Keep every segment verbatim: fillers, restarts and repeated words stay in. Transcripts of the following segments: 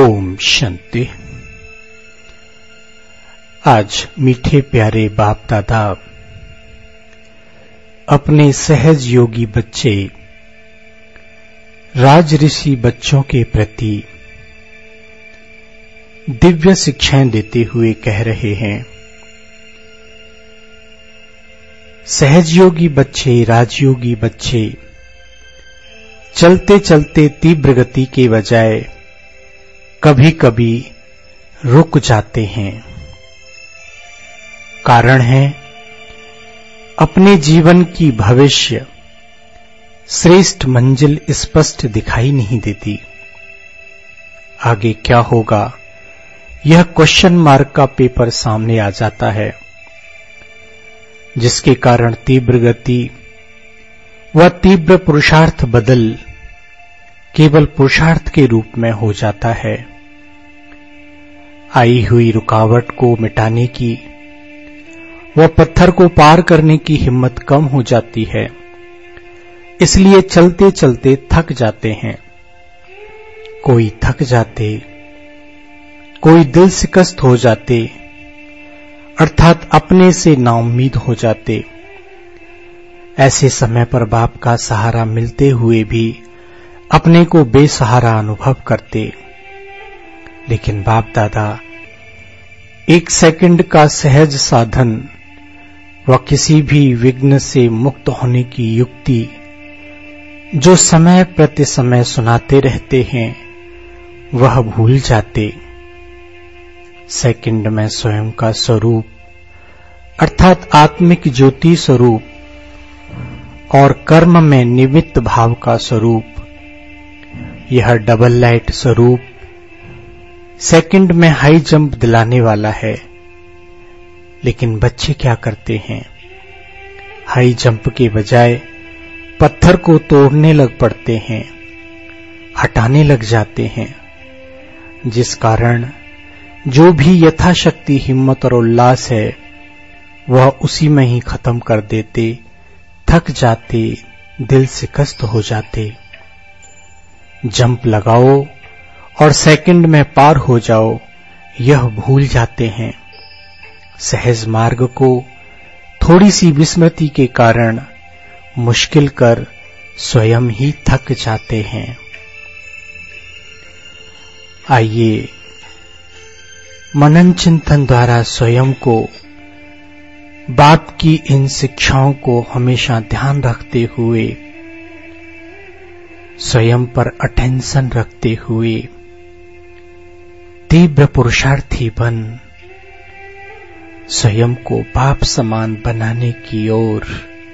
ओम शांति। आज मीठे प्यारे बाप दादा अपने सहज योगी बच्चे राज ऋषि बच्चों के प्रति दिव्य शिक्षाएं देते हुए कह रहे हैं, सहज योगी बच्चे, राजयोगी बच्चे चलते चलते तीव्र गति के बजाय कभी कभी रुक जाते हैं। कारण है अपने जीवन की भविष्य श्रेष्ठ मंजिल स्पष्ट दिखाई नहीं देती। आगे क्या होगा यह क्वेश्चन मार्क का पेपर सामने आ जाता है, जिसके कारण तीव्र गति व तीव्र पुरुषार्थ बदल केवल पुरुषार्थ के रूप में हो जाता है। आई हुई रुकावट को मिटाने की व पत्थर को पार करने की हिम्मत कम हो जाती है, इसलिए चलते चलते थक जाते हैं। कोई थक जाते, कोई दिल शिकस्त हो जाते, अर्थात अपने से नाउम्मीद हो जाते। ऐसे समय पर बाप का सहारा मिलते हुए भी अपने को बेसहारा अनुभव करते। लेकिन बाप दादा एक सेकंड का सहज साधन व किसी भी विघ्न से मुक्त होने की युक्ति जो समय प्रति समय सुनाते रहते हैं, वह भूल जाते। सेकंड में स्वयं का स्वरूप अर्थात आत्मिक ज्योति स्वरूप और कर्म में निमित्त भाव का स्वरूप, यह डबल लाइट स्वरूप सेकंड में हाई जंप दिलाने वाला है। लेकिन बच्चे क्या करते हैं, हाई जंप के बजाय पत्थर को तोड़ने लग पड़ते हैं, हटाने लग जाते हैं, जिस कारण जो भी यथाशक्ति हिम्मत और उल्लास है वह उसी में ही खत्म कर देते, थक जाते, दिल शिकस्त हो जाते। जंप लगाओ और सेकंड में पार हो जाओ, यह भूल जाते हैं। सहज मार्ग को थोड़ी सी विस्मृति के कारण मुश्किल कर स्वयं ही थक जाते हैं। आइए मनन चिंतन द्वारा स्वयं को बाप की इन शिक्षाओं को हमेशा ध्यान रखते हुए, स्वयं पर अटेंशन रखते हुए तीव्र पुरुषार्थी बन स्वयं को बाप समान बनाने की ओर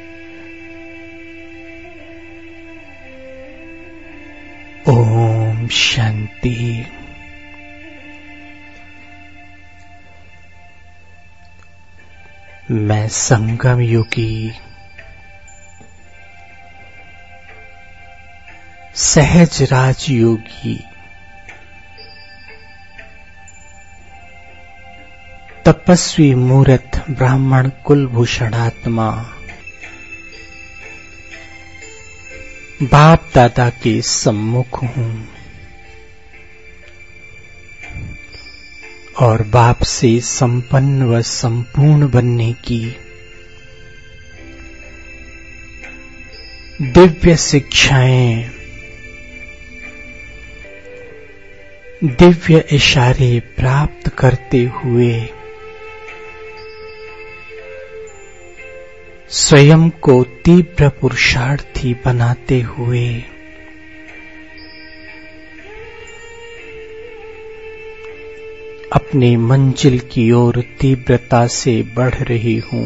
ओम शांति। मैं संगम योगी सहज राजयोगी तपस्वी मूर्त ब्राह्मण कुलभूषणात्मा बाप दादा के सम्मुख हूं और बाप से संपन्न व संपूर्ण बनने की दिव्य शिक्षाएं, दिव्य इशारे प्राप्त करते हुए स्वयं को तीव्र पुरुषार्थी बनाते हुए अपने मंजिल की ओर तीव्रता से बढ़ रही हूं।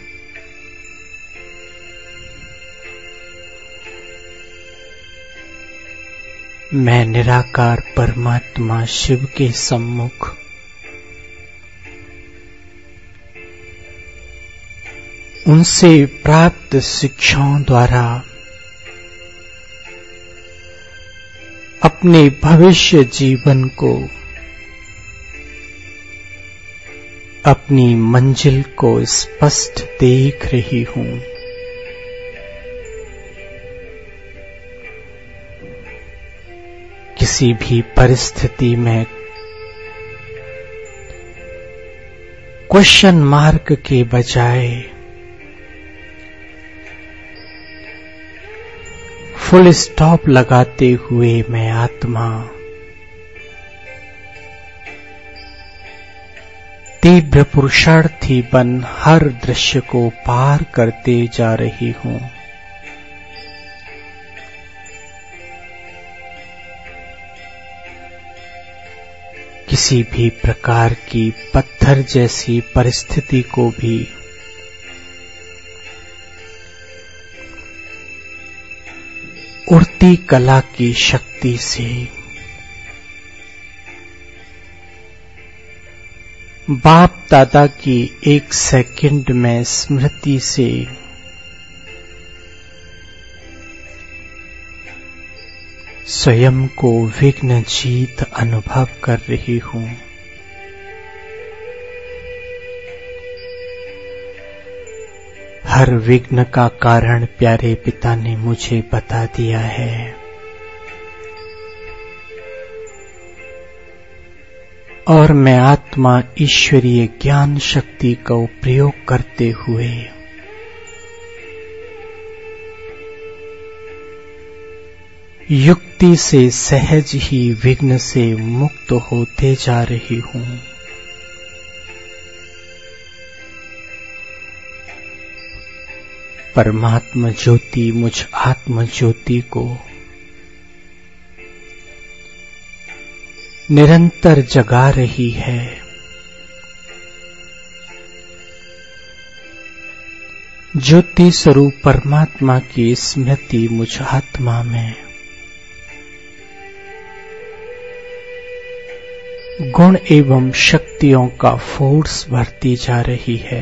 मैं निराकार परमात्मा शिव के सम्मुख उनसे प्राप्त शिक्षाओं द्वारा अपने भविष्य जीवन को, अपनी मंजिल को स्पष्ट देख रही हूं। किसी भी परिस्थिति में क्वेश्चन मार्क के बजाय फुल स्टॉप लगाते हुए मैं आत्मा तीव्र पुरुषार्थी बन हर दृश्य को पार करते जा रही हूं। किसी भी प्रकार की पत्थर जैसी परिस्थिति को भी उड़ती कला की शक्ति से बाप दादा की एक सेकंड में स्मृति से स्वयं को विघ्न जीत अनुभव कर रही हूं। हर विघ्न का कारण प्यारे पिता ने मुझे बता दिया है और मैं आत्मा ईश्वरीय ज्ञान शक्ति का उपयोग करते हुए युक्ति से सहज ही विघ्न से मुक्त होते जा रही हूं। परमात्मा ज्योति मुझ आत्म ज्योति को निरंतर जगा रही है। ज्योति स्वरूप परमात्मा की स्मृति मुझ आत्मा में गुण एवं शक्तियों का फोर्स भरती जा रही है।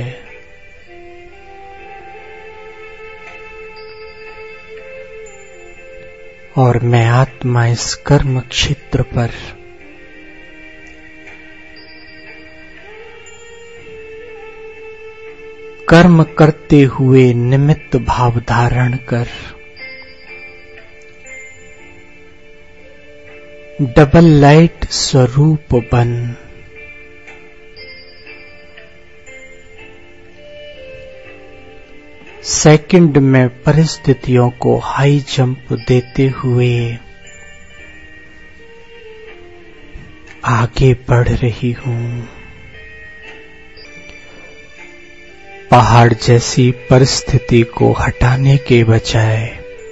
और मैं आत्मा इस कर्म क्षेत्र पर कर्म करते हुए निमित्त भाव धारण कर डबल लाइट स्वरूप बन सेकंड में परिस्थितियों को हाई जंप देते हुए आगे बढ़ रही हूं। पहाड़ जैसी परिस्थिति को हटाने के बजाय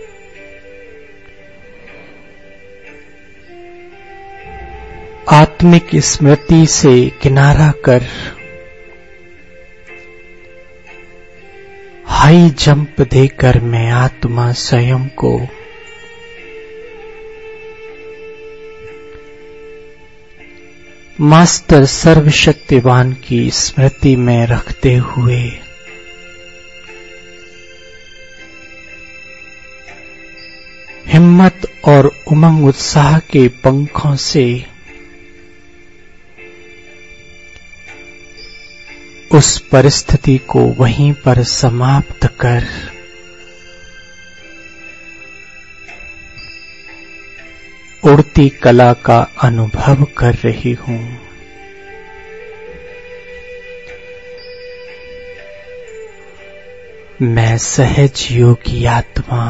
आत्मिक स्मृति से किनारा कर हाई जंप देकर मैं आत्मा स्वयं को मास्टर सर्वशक्तिवान की स्मृति में रखते हुए हिम्मत और उमंग उत्साह के पंखों से उस परिस्थिति को वहीं पर समाप्त कर उड़ती कला का अनुभव कर रही हूं। मैं सहज योगी आत्मा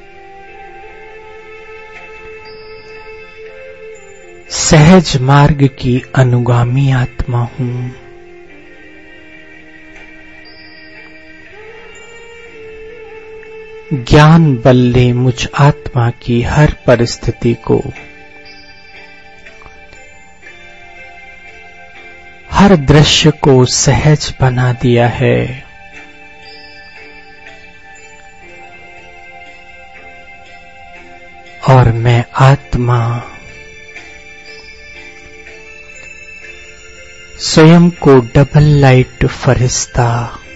सहज मार्ग की अनुगामी आत्मा हूं। ज्ञान बल ने मुझ आत्मा की हर परिस्थिति को हर दृश्य को सहज बना दिया है। और मैं आत्मा स्वयं को डबल लाइट फरिश्ता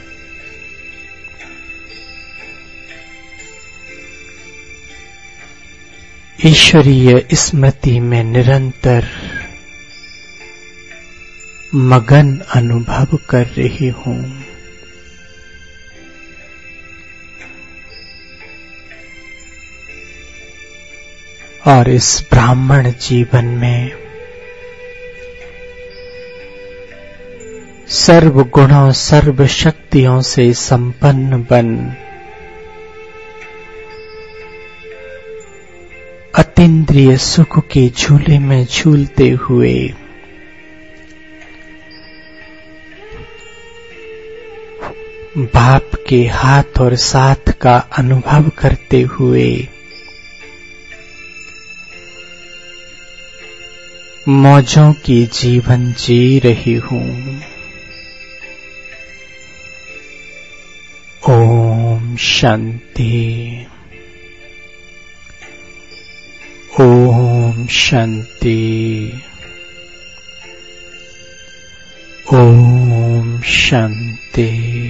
ईश्वरीय स्मृति में निरंतर मगन अनुभव कर रही हूं। और इस ब्राह्मण जीवन में सर्व गुणों सर्व शक्तियों से संपन्न बन अतीन्द्रिय सुख के झूले में झूलते हुए बाप के हाथ और साथ का अनुभव करते हुए मौजों की जीवन जी रही हूँ। ओम शांति। ओम शांति। ओम शांति।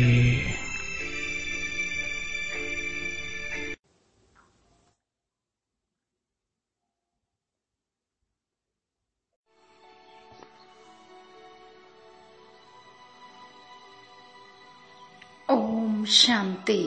ओम शांति।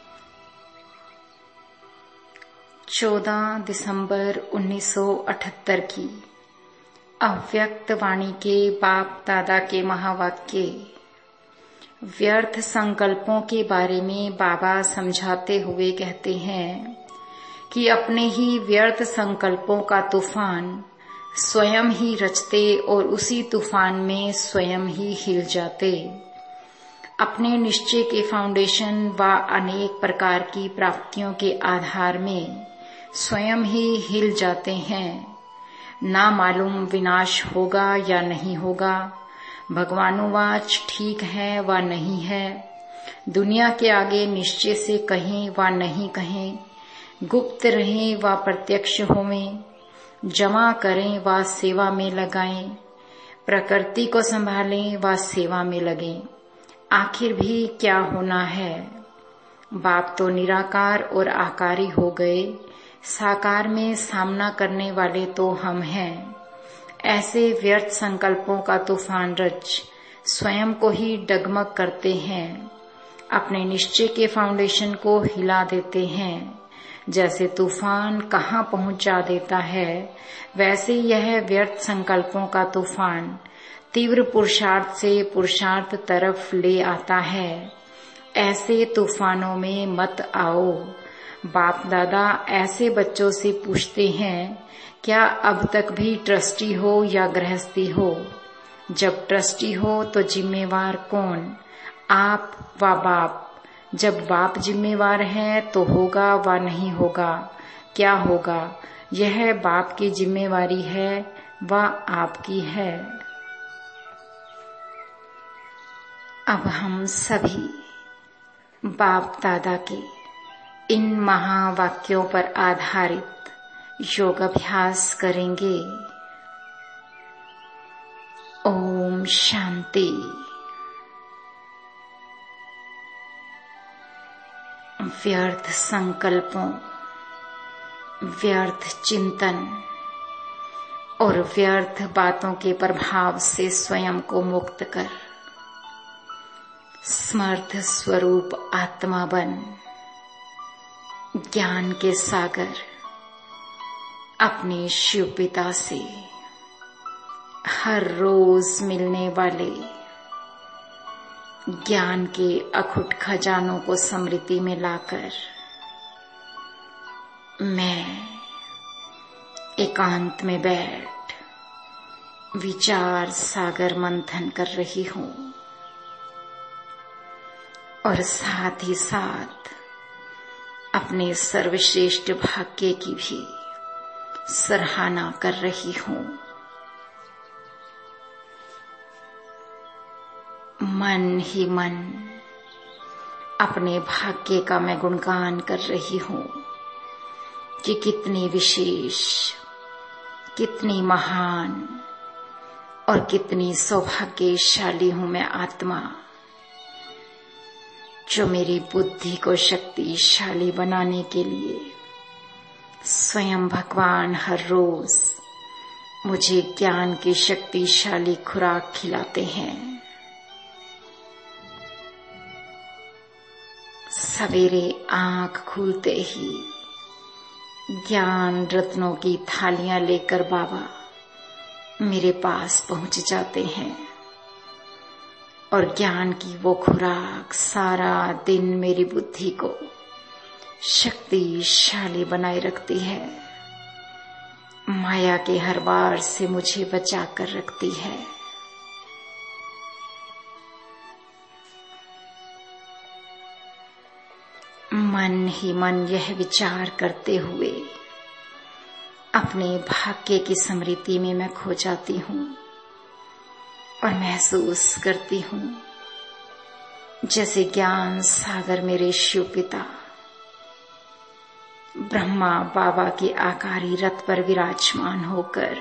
चौदह दिसंबर उन्नीस सौ अठहत्तर की अव्यक्त वाणी के बाप दादा के महावाक्य। व्यर्थ संकल्पों के बारे में बाबा समझाते हुए कहते हैं कि अपने ही व्यर्थ संकल्पों का तूफान स्वयं ही रचते और उसी तूफान में स्वयं ही हिल जाते। अपने निश्चय के फाउंडेशन व अनेक प्रकार की प्राप्तियों के आधार में स्वयं ही हिल जाते हैं। ना मालूम विनाश होगा या नहीं होगा, भगवानुवाच ठीक है व नहीं है, दुनिया के आगे निश्चय से कहें व नहीं कहें, गुप्त रहें व प्रत्यक्ष होवें, जमा करें व सेवा में लगाएं, प्रकृति को संभालें व सेवा में लगें, आखिर भी क्या होना है। बाप तो निराकार और आकारी हो गए, साकार में सामना करने वाले तो हम हैं। ऐसे व्यर्थ संकल्पों का तूफान रच स्वयं को ही डगमग करते हैं, अपने निश्चय के फाउंडेशन को हिला देते हैं। जैसे तूफान कहाँ पहुंचा देता है, वैसे यह व्यर्थ संकल्पों का तूफान तीव्र पुरुषार्थ से पुरुषार्थ तरफ ले आता है। ऐसे तूफानों में मत आओ। बाप दादा ऐसे बच्चों से पूछते हैं, क्या अब तक भी ट्रस्टी हो या गृहस्थी हो? जब ट्रस्टी हो तो जिम्मेवार कौन? आप व बाप। जब बाप जिम्मेवार है तो होगा व नहीं होगा, क्या होगा? यह बाप की जिम्मेवारी है व आपकी है। अब हम सभी बाप दादा के इन महावाक्यों पर आधारित योग अभ्यास करेंगे। ओम शांति। व्यर्थ संकल्पों, व्यर्थ चिंतन और व्यर्थ बातों के प्रभाव से स्वयं को मुक्त कर समर्थ स्वरूप आत्मा बन ज्ञान के सागर अपने शिव पिता से हर रोज मिलने वाले ज्ञान के अखुट खजानों को स्मृति में लाकर मैं एकांत में बैठ विचार सागर मंथन कर रही हूँ और साथ ही साथ अपने सर्वश्रेष्ठ भाग्य की भी सराहना कर रही हूँ। मन ही मन अपने भाग्य का मैं गुणगान कर रही हूँ कि कितनी विशेष, कितनी महान और कितनी सौभाग्यशाली हूँ मैं आत्मा, जो मेरी बुद्धि को शक्तिशाली बनाने के लिए स्वयं भगवान हर रोज मुझे ज्ञान की शक्तिशाली खुराक खिलाते हैं। सवेरे आंख खुलते ही ज्ञान रत्नों की थालियां लेकर बाबा मेरे पास पहुंच जाते हैं और ज्ञान की वो खुराक सारा दिन मेरी बुद्धि को शक्तिशाली बनाए रखती है, माया के हर वार से मुझे बचा कर रखती है। मन ही मन यह विचार करते हुए अपने भाग्य की स्मृति में मैं खो जाती हूँ और महसूस करती हूँ जैसे ज्ञान सागर मेरे शिव पिता ब्रह्मा बाबा के आकारी रथ पर विराजमान होकर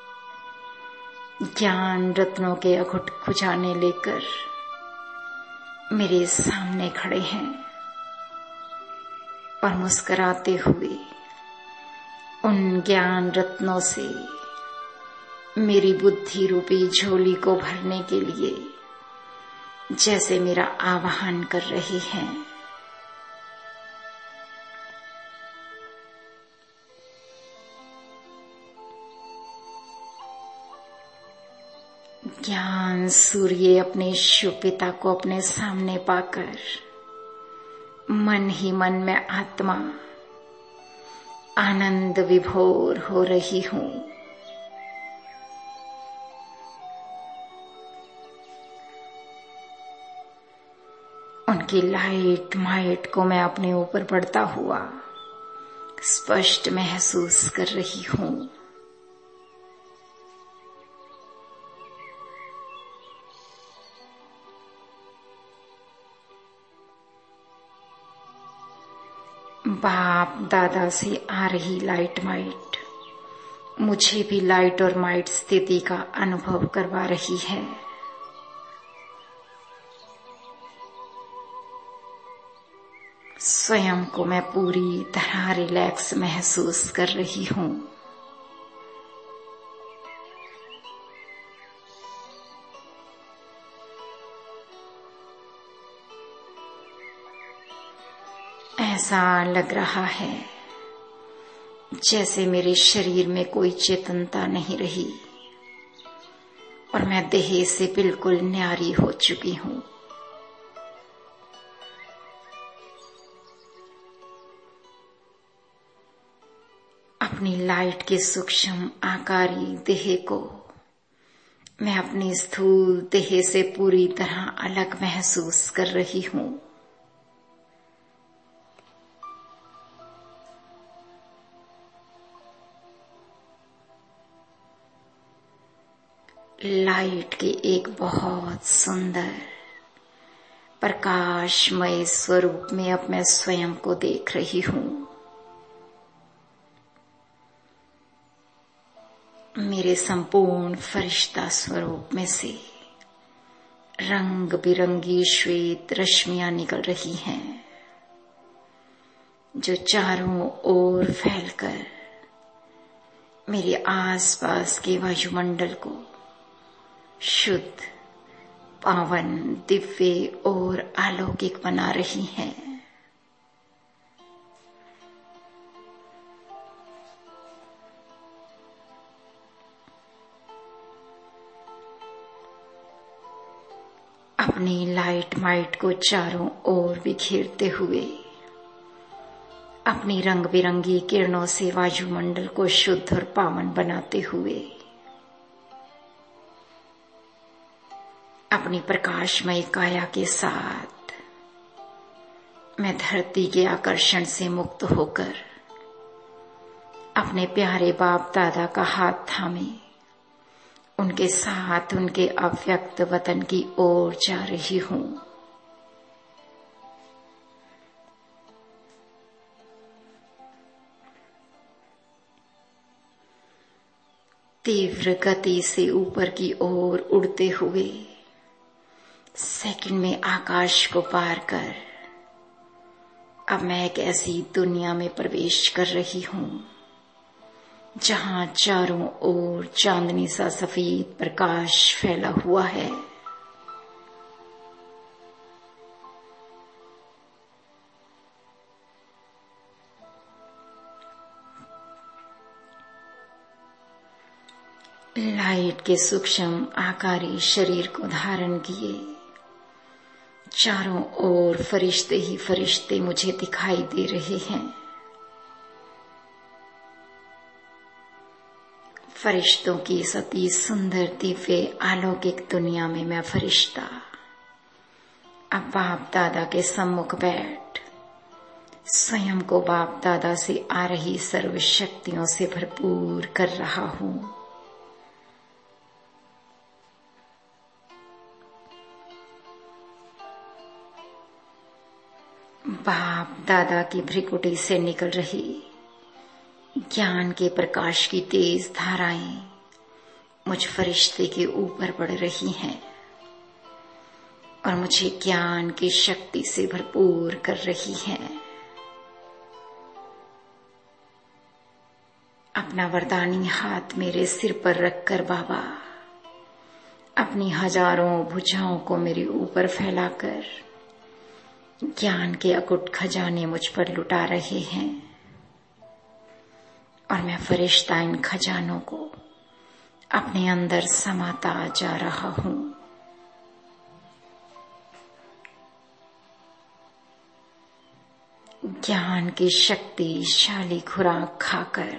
ज्ञान रत्नों के अघुट खजाने लेकर मेरे सामने खड़े हैं और मुस्कुराते हुए उन ज्ञान रत्नों से मेरी बुद्धि रूपी झोली को भरने के लिए जैसे मेरा आवाहन कर रही हैं। ज्ञान सूर्य अपने शिव पिता को अपने सामने पाकर मन ही मन में आत्मा आनंद विभोर हो रही हूँ। उनकी लाइट माइट को मैं अपने ऊपर पड़ता हुआ स्पष्ट महसूस कर रही हूँ। बाप दादा से आ रही लाइट माइट मुझे भी लाइट और माइट स्थिति का अनुभव करवा रही है। स्वयं को मैं पूरी तरह रिलैक्स महसूस कर रही हूँ। ऐसा लग रहा है जैसे मेरे शरीर में कोई चेतनता नहीं रही और मैं देह से बिल्कुल न्यारी हो चुकी हूँ। अपनी लाइट के सूक्ष्म आकारी देह को मैं अपनी स्थूल देह से पूरी तरह अलग महसूस कर रही हूँ। लाइट के एक बहुत सुंदर प्रकाशमय स्वरूप में अब मैं स्वयं को देख रही हूँ। मेरे संपूर्ण फरिश्ता स्वरूप में से रंग बिरंगी श्वेत रश्मियां निकल रही हैं, जो चारों ओर फैलकर मेरे आसपास के वायुमंडल को शुद्ध, पावन, दिव्य और अलौकिक बना रही हैं। अपनी लाइट माइट को चारों ओर बिखेरते हुए अपनी रंग बिरंगी किरणों से वायुमंडल को शुद्ध और पावन बनाते हुए अपनी प्रकाशमय काया के साथ मैं धरती के आकर्षण से मुक्त होकर अपने प्यारे बाप दादा का हाथ थामे उनके साथ उनके अव्यक्त वतन की ओर जा रही हूँ। तीव्र गति से ऊपर की ओर उड़ते हुए सेकंड में आकाश को पार कर अब मैं एक ऐसी दुनिया में प्रवेश कर रही हूँ जहाँ चारों ओर चांदनी सा सफेद प्रकाश फैला हुआ है। लाइट के सूक्ष्म आकारी शरीर को धारण किए चारों ओर फरिश्ते ही फरिश्ते मुझे दिखाई दे रहे हैं। फरिश्तों की इस अति सुंदर दिव्य अलौकिक दुनिया में मैं फरिश्ता अब बाप दादा के सम्मुख बैठ स्वयं को बाप दादा से आ रही सर्व शक्तियों से भरपूर कर रहा हूं। बाप दादा की भ्रिकुटी से निकल रही ज्ञान के प्रकाश की तेज धाराएं मुझ फरिश्ते के ऊपर पड़ रही हैं और मुझे ज्ञान की शक्ति से भरपूर कर रही हैं। अपना वरदानी हाथ मेरे सिर पर रखकर बाबा अपनी हजारों भुजाओं को मेरे ऊपर फैलाकर ज्ञान के अकुट खजाने मुझ पर लुटा रहे हैं और मैं फरिश्ता इन खजानों को अपने अंदर समाता जा रहा हूं। ज्ञान की शक्तिशाली खुराक खाकर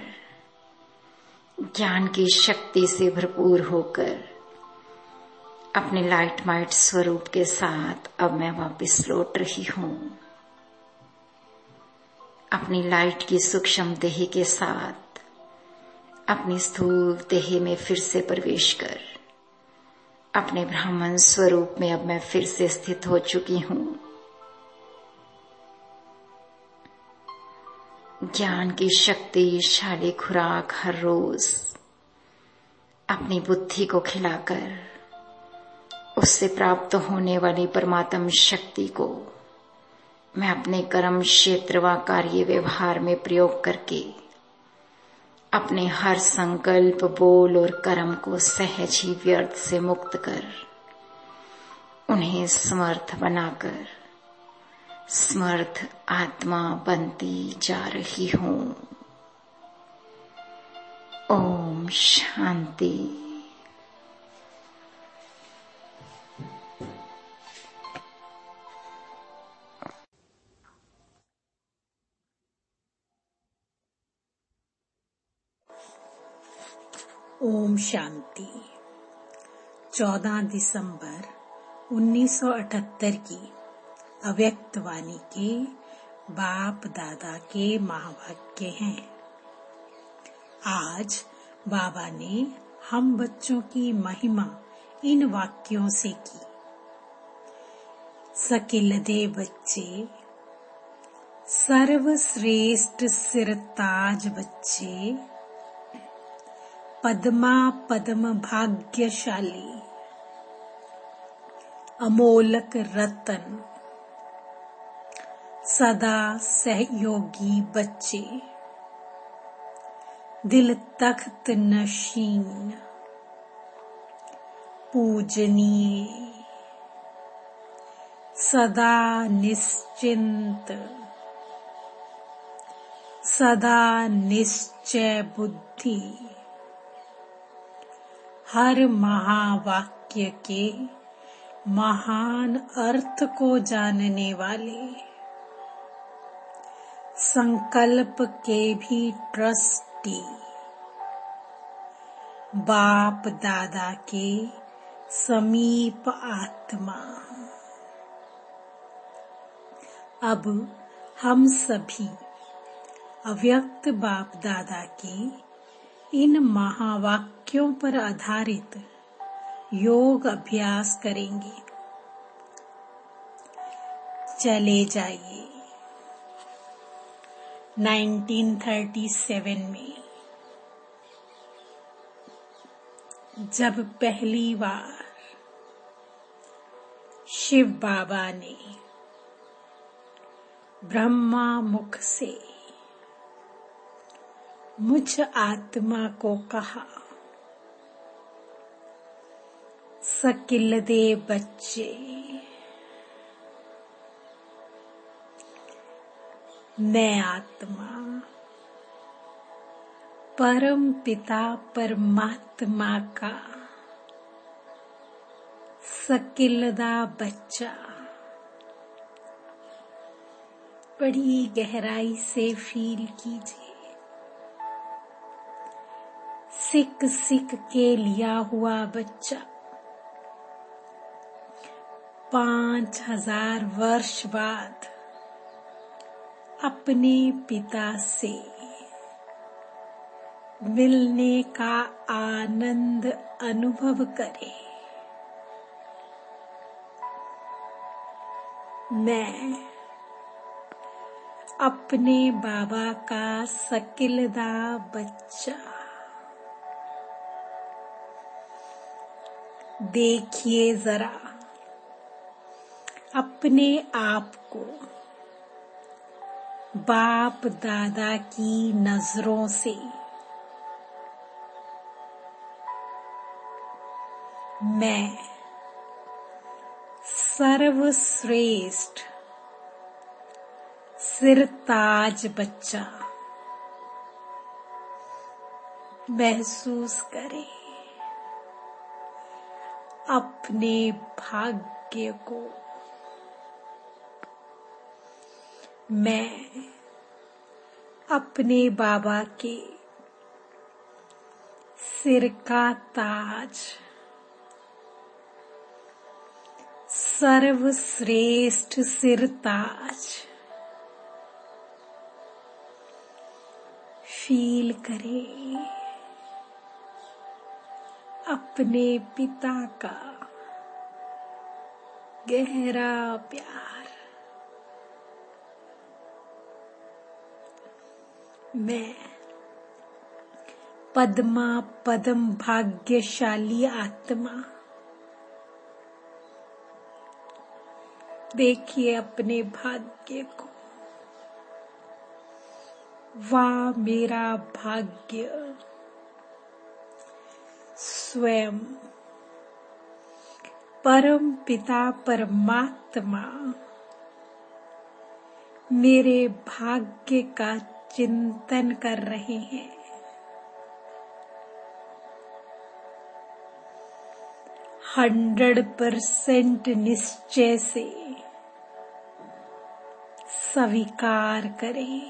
ज्ञान की शक्ति से भरपूर होकर अपने लाइट माइट स्वरूप के साथ अब मैं वापस लौट रही हूं। अपनी लाइट की सूक्ष्म देह के साथ अपनी स्थूल देह में फिर से प्रवेश कर अपने ब्राह्मण स्वरूप में अब मैं फिर से स्थित हो चुकी हूं। ज्ञान की शक्तिशाली खुराक हर रोज अपनी बुद्धि को खिलाकर उससे प्राप्त होने वाली परमात्म शक्ति को मैं अपने कर्म क्षेत्र व कार्य व्यवहार में प्रयोग करके अपने हर संकल्प बोल और कर्म को सहज ही व्यर्थ से मुक्त कर उन्हें समर्थ बनाकर समर्थ आत्मा बनती जा रही हूं। ओम शांति। ओम शांति। चौदह दिसंबर उन्नीस सौ अठहत्तर की अव्यक्त वाणी के बाप दादा के महावाक्य हैं। आज बाबा ने हम बच्चों की महिमा इन वाक्यों से की। सकिल दे बच्चे सर्वश्रेष्ठ सिरताज बच्चे पद्मा पद्म भाग्यशाली अमोलक रतन सदा सहयोगी बच्चे दिल तख्त नशीन पूजनीय सदा निश्चिंत सदा निश्चय बुद्धि हर महावाक्य के महान अर्थ को जानने वाले संकल्प के भी ट्रस्टी बाप दादा के समीप आत्मा। अब हम सभी अव्यक्त बाप दादा के इन महावाक्यों पर आधारित योग अभ्यास करेंगे। चले जाइए। उन्नीस सौ सैंतीस में जब पहली बार शिव बाबा ने ब्रह्मा मुख से मुझ आत्मा को कहा, सकिल दे बच्चे मैं आत्मा परम पिता परमात्मा का सकिलदा बच्चा बड़ी गहराई से फील कीजिए। सिक सिक के लिया हुआ बच्चा पांच हजार वर्ष बाद अपने पिता से मिलने का आनंद अनुभव करे। मैं अपने बाबा का सकिलदा बच्चा। देखिए जरा अपने आप को बाप दादा की नजरों से। मैं सर्वश्रेष्ठ सिरताज बच्चा महसूस करें। अपने भाग्य को मैं अपने बाबा के सिर का ताज, सर्वश्रेष्ठ सिर ताज फील करें। अपने पिता का गहरा प्यार। मैं पद्मा पदम भाग्यशाली आत्मा। देखिए अपने भाग्य को। वाह मेरा भाग्य स्वयं परम पिता परमात्मा मेरे भाग्य का चिंतन कर रहे हैं। हंड्रेड परसेंट निश्चय से स्वीकार करें।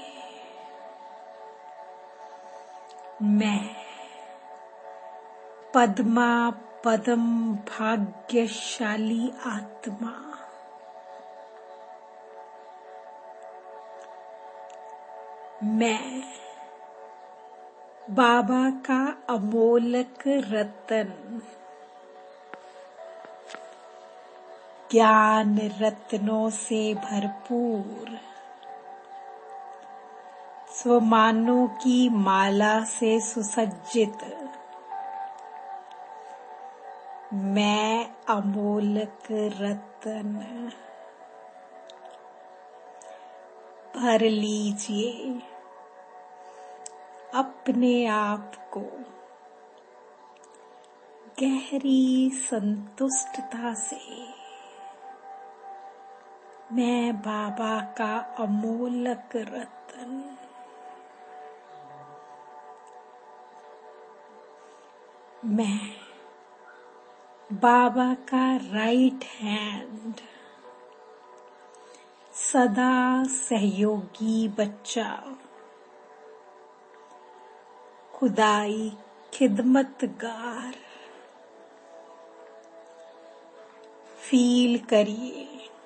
मैं पद्मा पदम भाग्यशाली आत्मा मैं बाबा का अमोलक रतन, ज्ञान रत्नों से भरपूर, स्वमानों की माला से सुसज्जित मैं अमोलक रतन। भर लीजिए अपने आप को गहरी संतुष्टता से। मैं बाबा का अमोलक रतन। मैं बाबा का राइट हैंड, सदा सहयोगी बच्चा, खुदाई खिदमतगार। फील करिए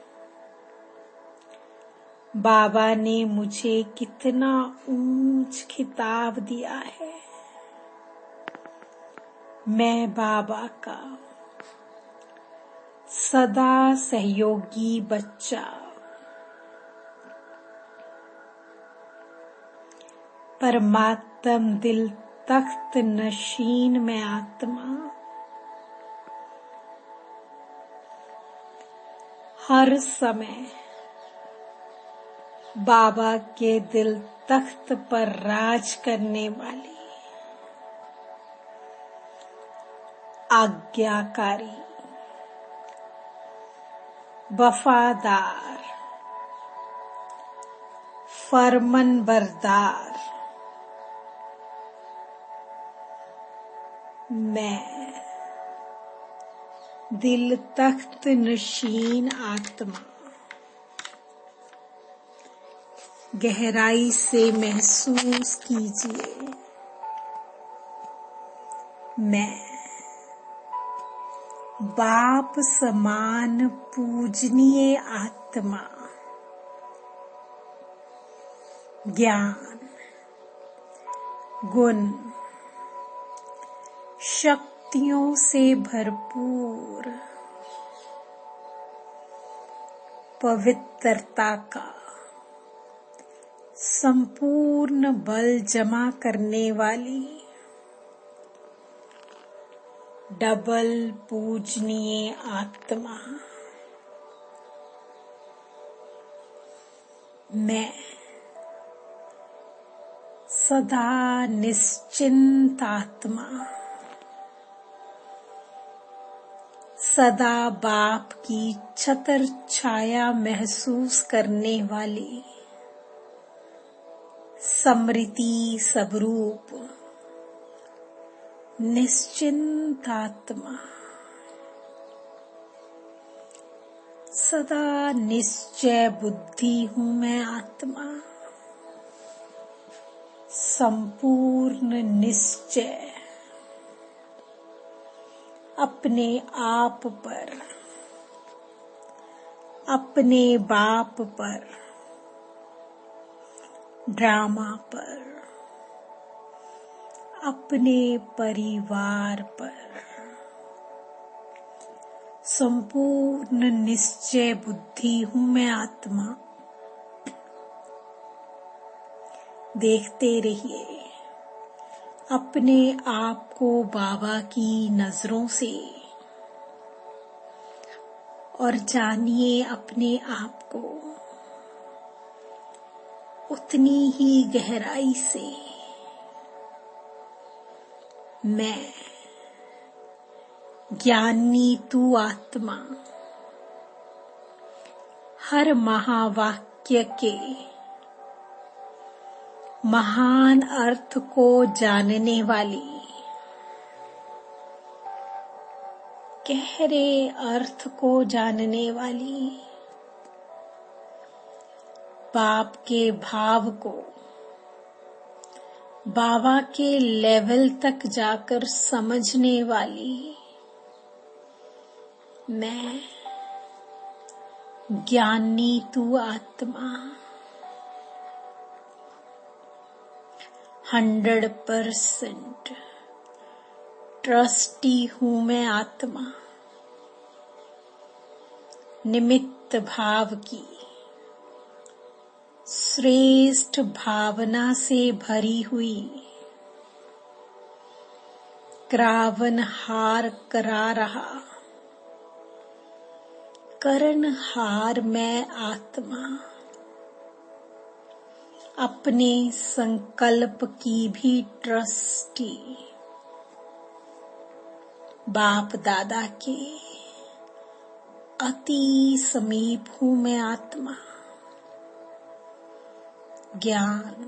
बाबा ने मुझे कितना ऊंच खिताब दिया है। मैं बाबा का सदा सहयोगी बच्चा, परमात्म दिल तख्त नशीन में आत्मा, हर समय बाबा के दिल तख्त पर राज करने वाली, आज्ञाकारी, वफादार, फरमान बरदार, मैं दिल तख्त नशीन आत्मा गहराई से महसूस कीजिए। मैं बाप समान पूजनीय आत्मा ज्ञान गुण शक्तियों से भरपूर पवित्रता का संपूर्ण बल जमा करने वाली डबल पूजनीय आत्मा मैं सदा निश्चिंत आत्मा सदा बाप की छत्र छाया महसूस करने वाली समृति स्वरूप निश्चिंत आत्मा सदा निश्चय बुद्धि हूँ मैं आत्मा संपूर्ण निश्चय अपने आप पर अपने बाप पर ड्रामा पर अपने परिवार पर संपूर्ण निश्चय बुद्धि हूँ मैं आत्मा। देखते रहिए अपने आप को बाबा की नजरों से और जानिए अपने आप को उतनी ही गहराई से। मैं ज्ञानी तू आत्मा हर महावाक्य के महान अर्थ को जानने वाली गहरे अर्थ को जानने वाली बाप के भाव को बाबा के लेवल तक जाकर समझने वाली मैं ज्ञानी तू आत्मा हंड्रेड परसेंट ट्रस्टी हूँ मैं आत्मा निमित्त भाव की श्रेष्ठ भावना से भरी हुई क्रावन हार करा रहा करण हार मैं आत्मा अपने संकल्प की भी ट्रस्टी बाप दादा के अति समीप हूँ मैं आत्मा ज्ञान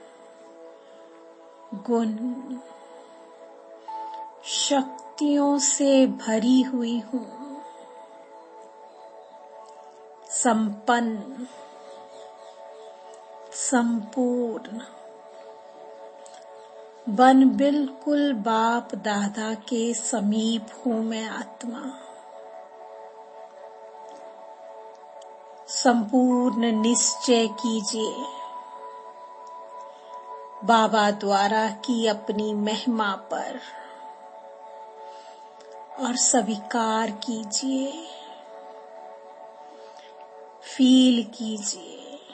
गुण शक्तियों से भरी हुई हूँ संपन्न संपूर्ण बन बिल्कुल बाप दादा के समीप हूँ मैं आत्मा संपूर्ण निश्चय कीजिए बाबा द्वारा की अपनी महिमा पर और स्वीकार कीजिए फील कीजिए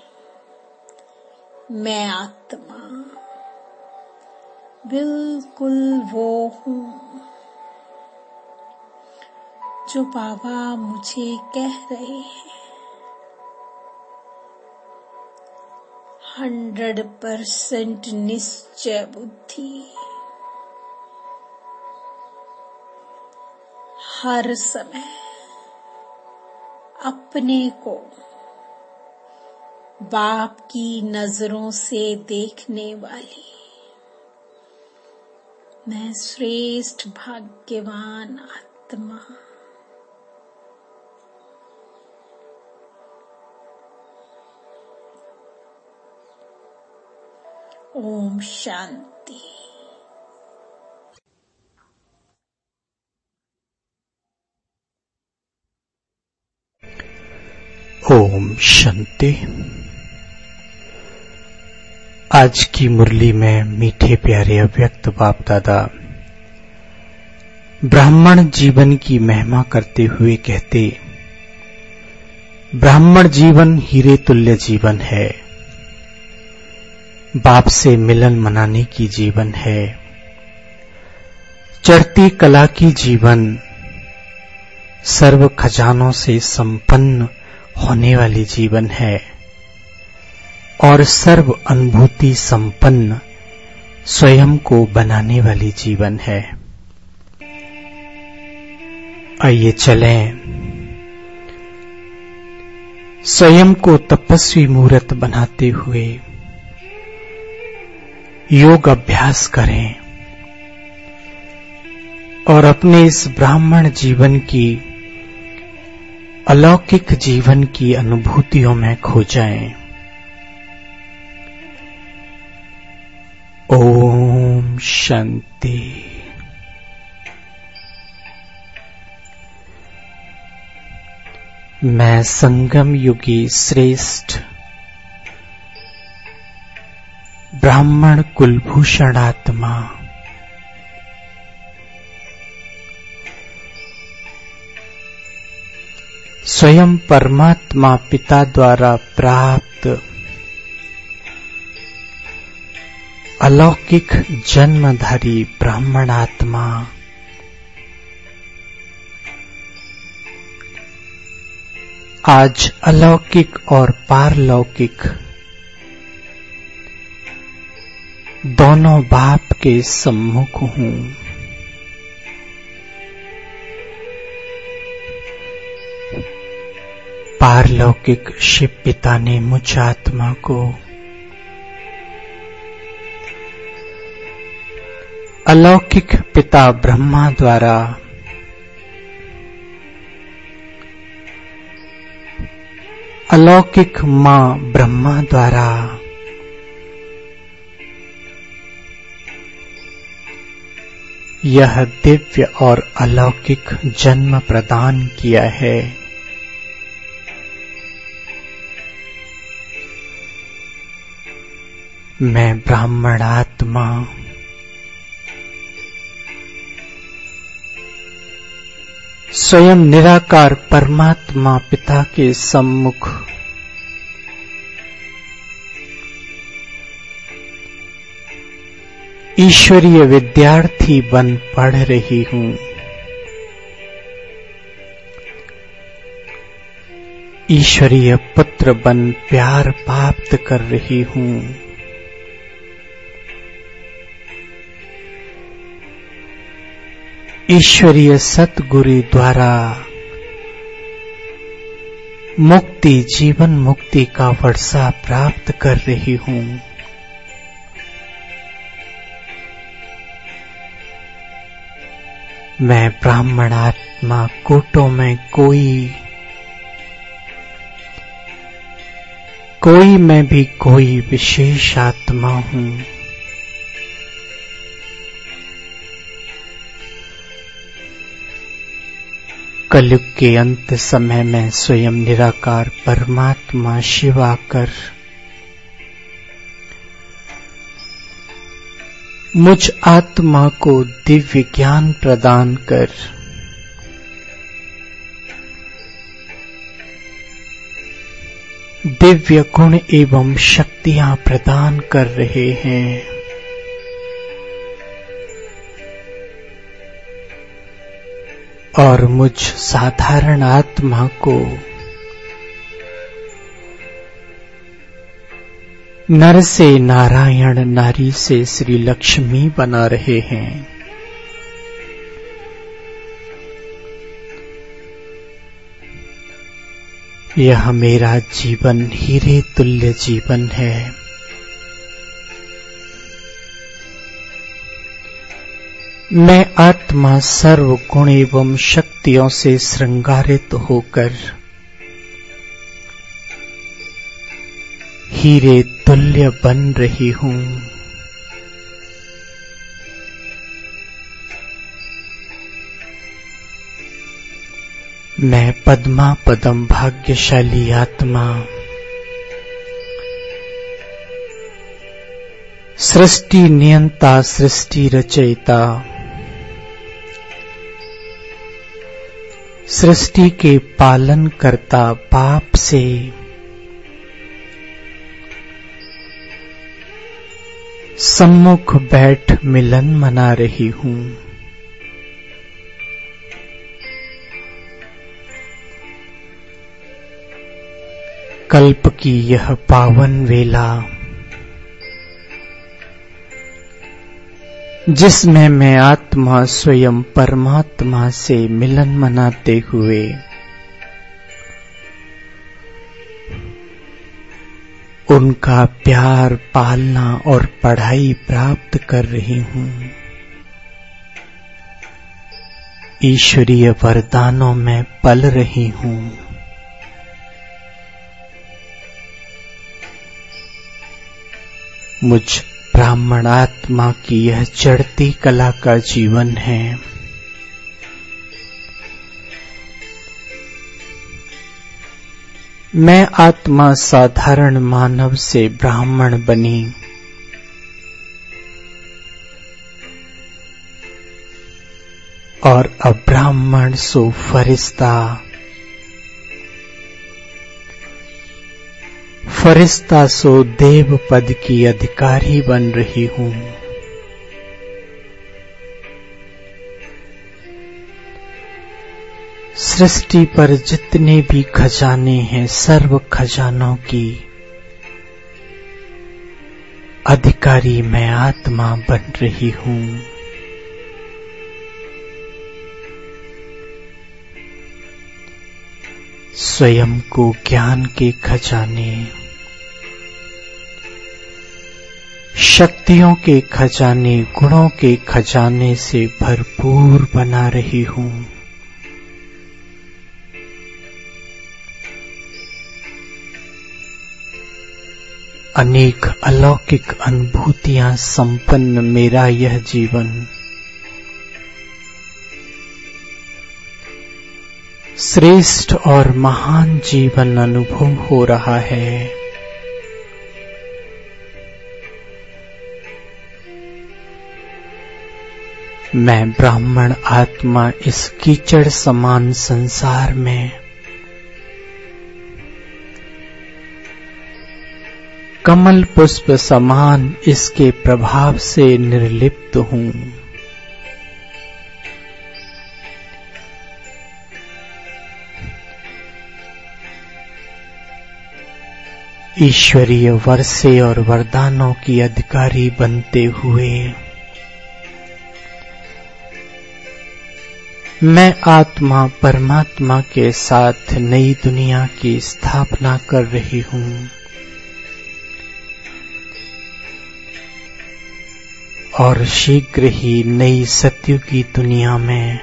मैं आत्मा बिल्कुल वो हूँ जो बाबा मुझे कह रहे हैं हंड्रेड परसेंट निश्चय बुद्धि हर समय अपने को बाप की नजरों से देखने वाली मैं श्रेष्ठ भाग्यवान आत्मा। ओम शांति। ओम शांति। आज की मुरली में मीठे प्यारे अव्यक्त बाप दादा ब्राह्मण जीवन की महिमा करते हुए कहते, ब्राह्मण जीवन हीरे तुल्य जीवन है, बाप से मिलन मनाने की जीवन है, चढ़ती कला की जीवन, सर्व खजानों से संपन्न होने वाली जीवन है और सर्व अनुभूति संपन्न स्वयं को बनाने वाली जीवन है। आइए चलें, स्वयं को तपस्वी मूर्त बनाते हुए योग अभ्यास करें और अपने इस ब्राह्मण जीवन की अलौकिक जीवन की अनुभूतियों में खो जाएं। ओम शांति। मैं संगम युगी श्रेष्ठ ब्राह्मण कुलभूषण आत्मा स्वयं परमात्मा पिता द्वारा प्राप्त अलौकिक जन्मधारी ब्राह्मण आत्मा आज अलौकिक और पारलौकिक दोनों बाप के सम्मुख हूं। पारलौकिक शिव पिता ने मुझ आत्मा को अलौकिक पिता ब्रह्मा द्वारा अलौकिक मां ब्रह्मा द्वारा यह दिव्य और अलौकिक जन्म प्रदान किया है। मैं ब्राह्मण आत्मा स्वयं निराकार परमात्मा पिता के सम्मुख ईश्वरीय विद्यार्थी बन पढ़ रही हूं। ईश्वरीय पुत्र बन प्यार प्राप्त कर रही हूं। ईश्वरीय सतगुरु द्वारा मुक्ति जीवन मुक्ति का वर्षा प्राप्त कर रही हूं। मैं ब्राह्मण आत्मा कोटों में कोई कोई मैं भी कोई विशेष आत्मा हूं। कलयुग के अंत समय में स्वयं निराकार परमात्मा शिव आकर मुझ आत्मा को दिव्य ज्ञान प्रदान कर दिव्य गुण एवं शक्तियां प्रदान कर रहे हैं। और मुझ साधारण आत्मा को नर से नारायण नारी से श्री लक्ष्मी बना रहे हैं। यह मेरा जीवन हीरे तुल्य जीवन है। मैं आत्मा सर्व गुण एवं शक्तियों से श्रृंगारित होकर हीरे तुल्य बन रही हूँ। मैं पद्मा पदम भाग्यशाली आत्मा सृष्टि नियंता सृष्टि रचयिता सृष्टि के पालन करता बाप से सम्मुख बैठ मिलन मना रही हूँ। कल्प की यह पावन वेला जिसमें मैं आत्मा स्वयं परमात्मा से मिलन मनाते हुए उनका प्यार पालना और पढ़ाई प्राप्त कर रही हूँ। ईश्वरीय वरदानों में पल रही हूँ। मुझ ब्राह्मण आत्मा की यह चढ़ती कला का जीवन है। मैं आत्मा साधारण मानव से ब्राह्मण बनी। और अब्राह्मण सो फरिश्ता, फरिश्ता सो देव पद की अधिकारी बन रही हूँ। सृष्टि पर जितने भी खजाने हैं सर्व खजानों की अधिकारी मैं आत्मा बन रही हूँ। स्वयं को ज्ञान के खजाने, शक्तियों के खजाने, गुणों के खजाने से भरपूर बना रही हूँ। अनेक अलौकिक अनुभूतियां संपन्न मेरा यह जीवन श्रेष्ठ और महान जीवन अनुभव हो रहा है। मैं ब्राह्मण आत्मा इस कीचड़ समान संसार में कमल पुष्प समान इसके प्रभाव से निर्लिप्त हूँ। ईश्वरीय वर्षे और वरदानों की अधिकारी बनते हुए मैं आत्मा परमात्मा के साथ नई दुनिया की स्थापना कर रही हूँ और शीघ्र ही नई सत्युगी दुनिया में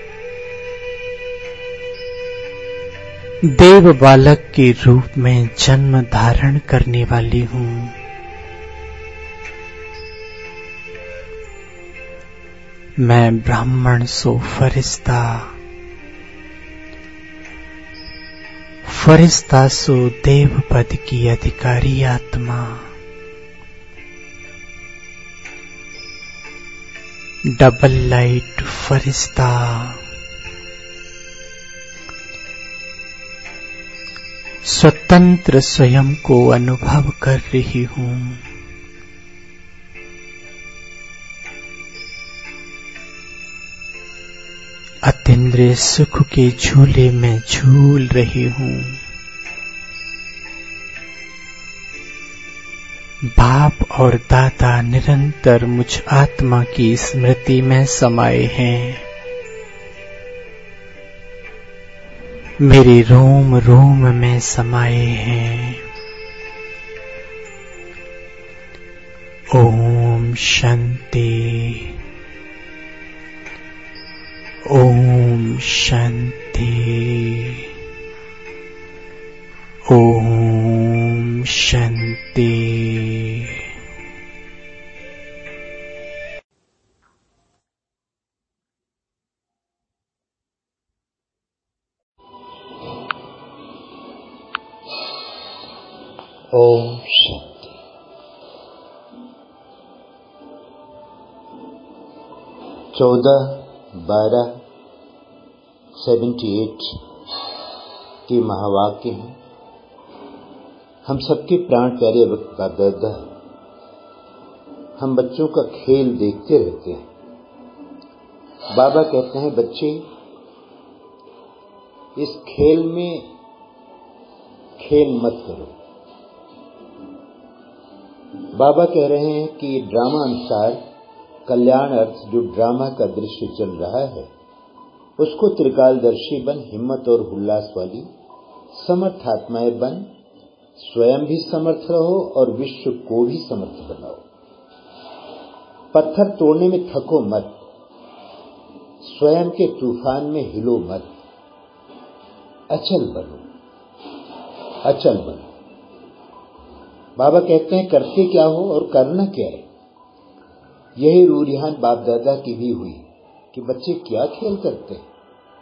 देव बालक के रूप में जन्म धारण करने वाली हूँ। मैं ब्राह्मण सो फरिश्ता, फरिश्ता सो देव पद की अधिकारी आत्मा। डबल लाइट फरिश्ता, स्वतंत्र स्वयं को अनुभव कर रही हूँ। अतीन्द्रिय सुख के झूले में झूल रही हूँ। बाप और दादा निरंतर मुझ आत्मा की स्मृति में समाये हैं। मेरे रोम रोम में समाये हैं। ओम शांति ओम शांति। ओम शांति। ओम शांति। चौदह बारह सेवेंटी एट के महावाक्य हैं। हम सबके प्राण प्यारे बाप दादा, हम बच्चों का खेल देखते रहते हैं। बाबा कहते हैं, बच्चे इस खेल में खेल मत करो। बाबा कह रहे हैं कि ड्रामा अनुसार कल्याण अर्थ जो ड्रामा का दृश्य चल रहा है, उसको त्रिकालदर्शी बन, हिम्मत और उल्लास वाली समर्थ आत्माएं बन, स्वयं भी समर्थ रहो और विश्व को भी समर्थ बनाओ। पत्थर तोड़ने में थको मत, स्वयं के तूफान में हिलो मत, अचल बनो, अचल बनो। बाबा कहते हैं, करते क्या हो और करना क्या है। यही रूरिहान बाप दादा की भी हुई कि बच्चे क्या खेल करते हैं।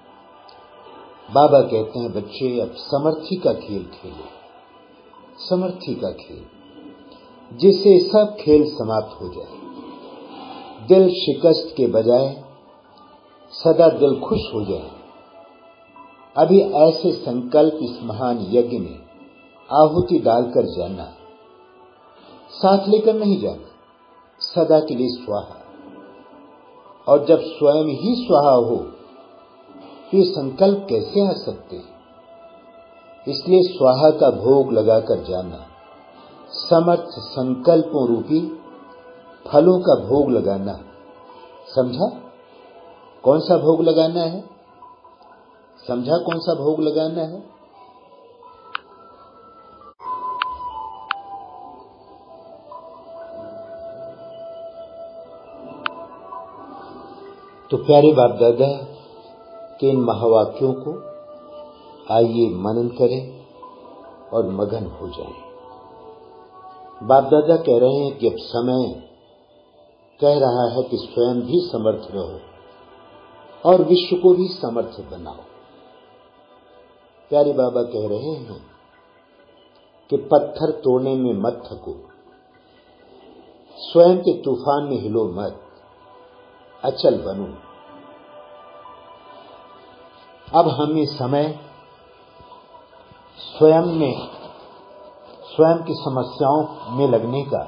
बाबा कहते हैं, बच्चे अब समर्थी का खेल खेलो, समर्थी का खेल, जिससे सब खेल समाप्त हो जाए। दिल शिकस्त के बजाय सदा दिल खुश हो जाए। अभी ऐसे संकल्प इस महान यज्ञ में आहुति डालकर जाना, साथ लेकर नहीं जाना, सदा के लिए स्वाहा। और जब स्वयं ही स्वाहा हो तो ये संकल्प कैसे आ सकते हैं। इसलिए स्वाहा का भोग लगाकर जाना, समर्थ संकल्पों रूपी फलों का भोग लगाना। समझा कौन सा भोग लगाना है? समझा कौन सा भोग लगाना है? तो प्यारे बाप दादा के इन महावाक्यों को आइए मनन करें और मगन हो जाएं। बाप दादा कह रहे हैं कि अब समय कह रहा है कि स्वयं भी समर्थ रहो और विश्व को भी समर्थ बनाओ। प्यारे बाबा कह रहे हैं कि पत्थर तोड़ने में मत थको, स्वयं के तूफान में हिलो मत, अचल बनो। अब हमें समय स्वयं में, स्वयं की समस्याओं में लगने का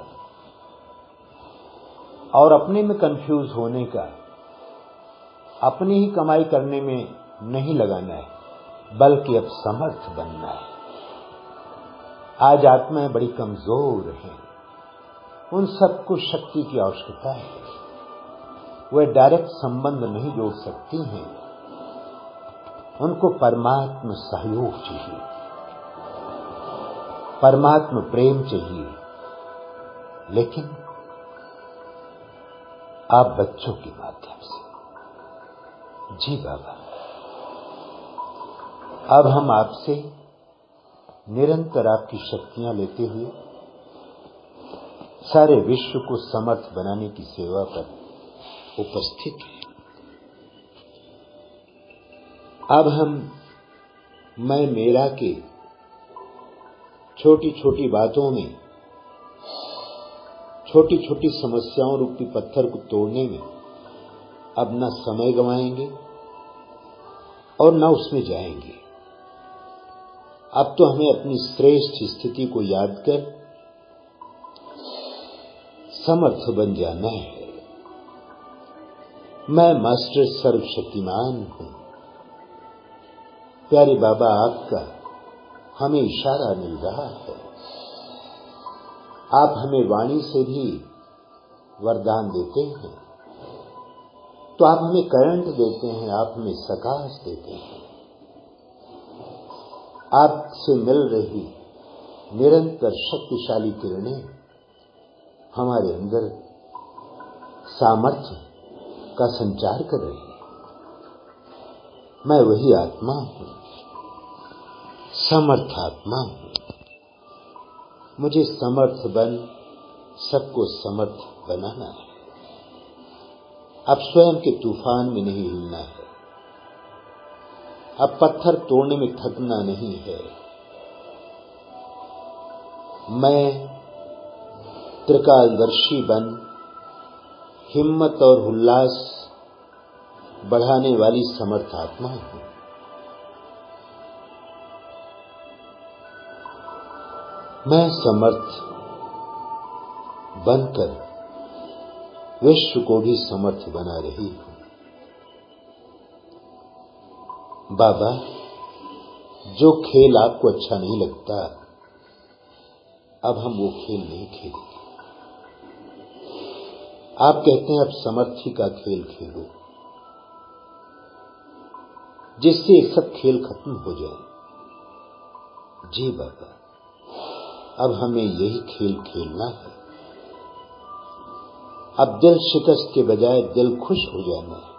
और अपने में कंफ्यूज होने का, अपनी ही कमाई करने में नहीं लगाना है, बल्कि अब समर्थ बनना है। आज आत्माएं बड़ी कमजोर हैं, उन सबको शक्ति की आवश्यकता है। वे डायरेक्ट संबंध नहीं जोड़ सकती हैं, उनको परमात्मा सहयोग चाहिए, परमात्मा प्रेम चाहिए। लेकिन आप बच्चों के माध्यम से, जी बाबा, अब हम आपसे निरंतर आपकी शक्तियां लेते हुए सारे विश्व को समर्थ बनाने की सेवा पर उपस्थित है। अब हम मैं मेरा के छोटी छोटी बातों में, छोटी छोटी समस्याओं रूपी पत्थर को तोड़ने में अब न समय गंवाएंगे और न उसमें जाएंगे। अब तो हमें अपनी श्रेष्ठ स्थिति को याद कर समर्थ बन जाना है। मैं मास्टर सर्वशक्तिमान हूं। प्यारे बाबा, आपका हमें इशारा मिल रहा है। आप हमें वाणी से भी वरदान देते हैं, तो आप हमें करंट देते हैं, आप हमें प्रकाश देते हैं। आपसे मिल रही निरंतर शक्तिशाली किरणें हमारे अंदर सामर्थ्य का संचार कर रही है। मैं वही आत्मा हूं, समर्थ आत्मा हूं। मुझे समर्थ बन सबको समर्थ बनाना है। अब स्वयं के तूफान में नहीं हिलना है। अब पत्थर तोड़ने में थकना नहीं है। मैं त्रिकालदर्शी बन हिम्मत और उल्लास बढ़ाने वाली समर्थ आत्मा हूं। मैं समर्थ बनकर विश्व को भी समर्थ बना रही हूं। बाबा, जो खेल आपको अच्छा नहीं लगता, अब हम वो खेल नहीं खेलेंगे। आप कहते हैं अब समर्थी का खेल खेलो, जिससे ये सब खेल खत्म हो जाए। जी बाबा, अब हमें यही खेल खेलना है। अब दिल शिकस्त के बजाय दिल खुश हो जाना है।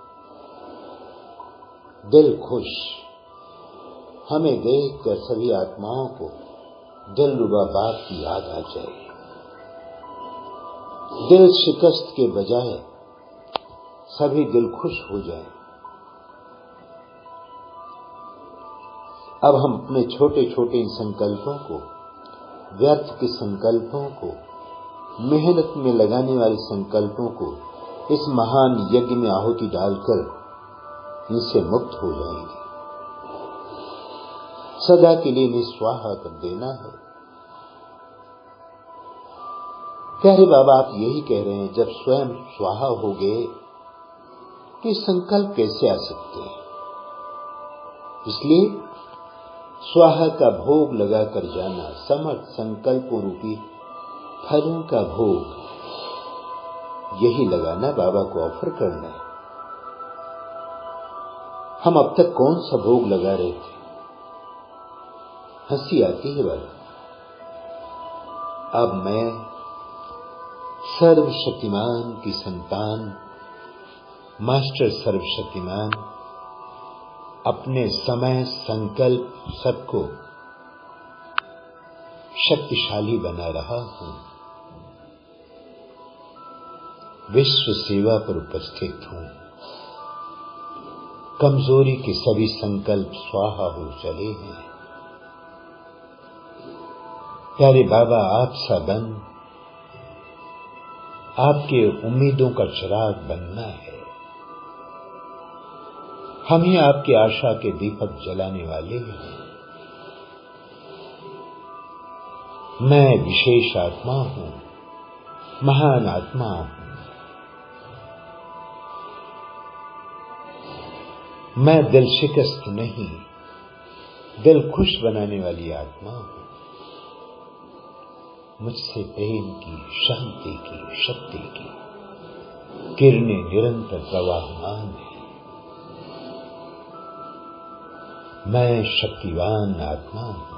दिल खुश, हमें देखकर सभी आत्माओं को दिलरुबा बाप की याद आ जाए। दिल शिकस्त के बजाय सभी दिल खुश हो जाए। अब हम अपने छोटे छोटे संकल्पों को, व्यर्थ के संकल्पों को, मेहनत में लगाने वाले संकल्पों को इस महान यज्ञ में आहुति डालकर इनसे मुक्त हो जाएंगे। सदा के लिए निस्वाहा कर देना है। प्यारे बाबा, आप यही कह रहे हैं, जब स्वयं स्वाहा हो गए कि संकल्प कैसे आ सकते हैं। इसलिए स्वाहा का भोग लगाकर जाना, समर्थ संकल्पों रूपी फलों का भोग, यही लगाना, बाबा को ऑफर करना है। हम अब तक कौन सा भोग लगा रहे थे? हंसी आती है बाबा। अब मैं सर्वशक्तिमान की संतान, मास्टर सर्वशक्तिमान, अपने समय संकल्प सबको शक्तिशाली बना रहा हूं। विश्व सेवा पर उपस्थित हूं। कमजोरी के सभी संकल्प स्वाहा हो चले हैं। प्यारे बाबा, आप सा बन आपके उम्मीदों का चिराग बनना है। हम ही आपकी आशा के दीपक जलाने वाले हैं। मैं विशेष आत्मा हूं, महान आत्मा हूं। मैं दिल शिकस्त नहीं, दिल खुश बनाने वाली आत्मा हूं। मुझसे प्रेम की, शांति की, शक्ति की किरणें निरंतर प्रवाहमान हैं। मैं शक्तिवान आत्मा हूं।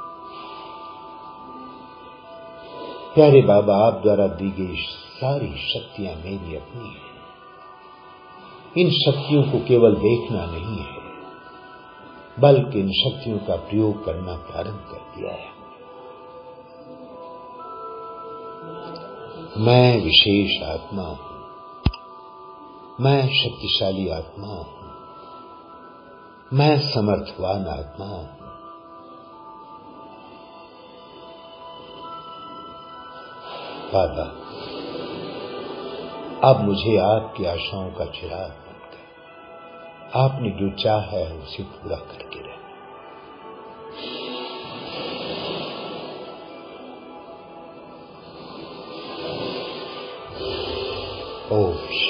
प्यारे बाबा, आप द्वारा दी गई सारी शक्तियां मेरी अपनी हैं। इन शक्तियों को केवल देखना नहीं है, बल्कि इन शक्तियों का प्रयोग करना प्रारंभ कर दिया है। मैं विशेष आत्मा हूं। मैं शक्तिशाली आत्मा हूं। मैं समर्थवान आत्मा हूं। बाबा, अब मुझे आपकी आशाओं का चिराग बनकर आपने जो चाहा है उसे पूरा करके रहना। ओम